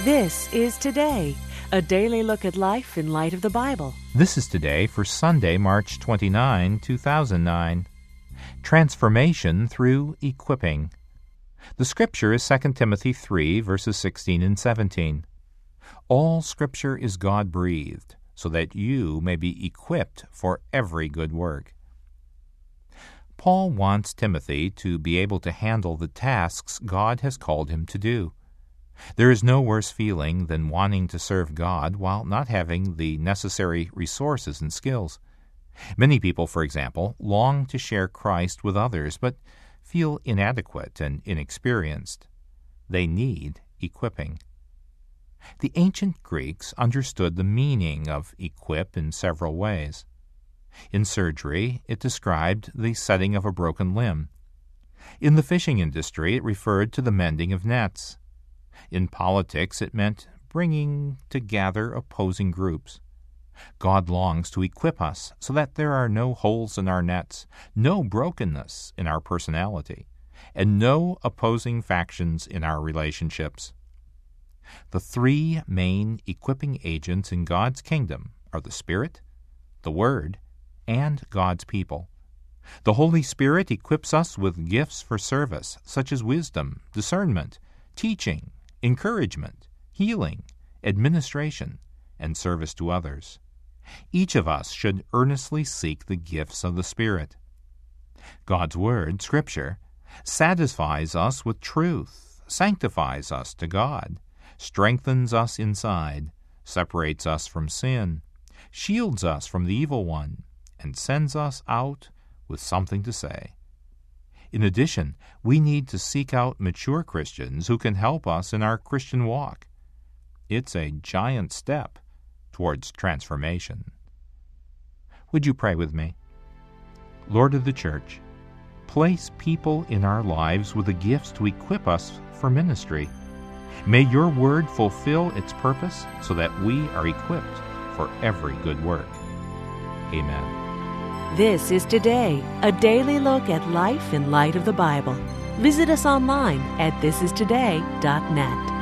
This is Today, a daily look at life in light of the Bible. This is Today for Sunday, March 29, 2009. Transformation through equipping. The scripture is 2 Timothy 3, verses 16 and 17. All scripture is God-breathed, so that you may be equipped for every good work. Paul wants Timothy to be able to handle the tasks God has called him to do. There is no worse feeling than wanting to serve God while not having the necessary resources and skills. Many people, for example, long to share Christ with others, but feel inadequate and inexperienced. They need equipping. The ancient Greeks understood the meaning of equip in several ways. In surgery, it described the setting of a broken limb. In the fishing industry, it referred to the mending of nets. In politics, it meant bringing together opposing groups. God longs to equip us so that there are no holes in our nets, no brokenness in our personality, and no opposing factions in our relationships. The three main equipping agents in God's kingdom are the Spirit, the Word, and God's people. The Holy Spirit equips us with gifts for service, such as wisdom, discernment, teaching, encouragement, healing, administration, and service to others. Each of us should earnestly seek the gifts of the Spirit. God's Word, Scripture, satisfies us with truth, sanctifies us to God, strengthens us inside, separates us from sin, shields us from the evil one, and sends us out with something to say. In addition, we need to seek out mature Christians who can help us in our Christian walk. It's a giant step towards transformation. Would you pray with me? Lord of the Church, place people in our lives with the gifts to equip us for ministry. May your word fulfill its purpose so that we are equipped for every good work. Amen. This is Today, a daily look at life in light of the Bible. Visit us online at thisistoday.net.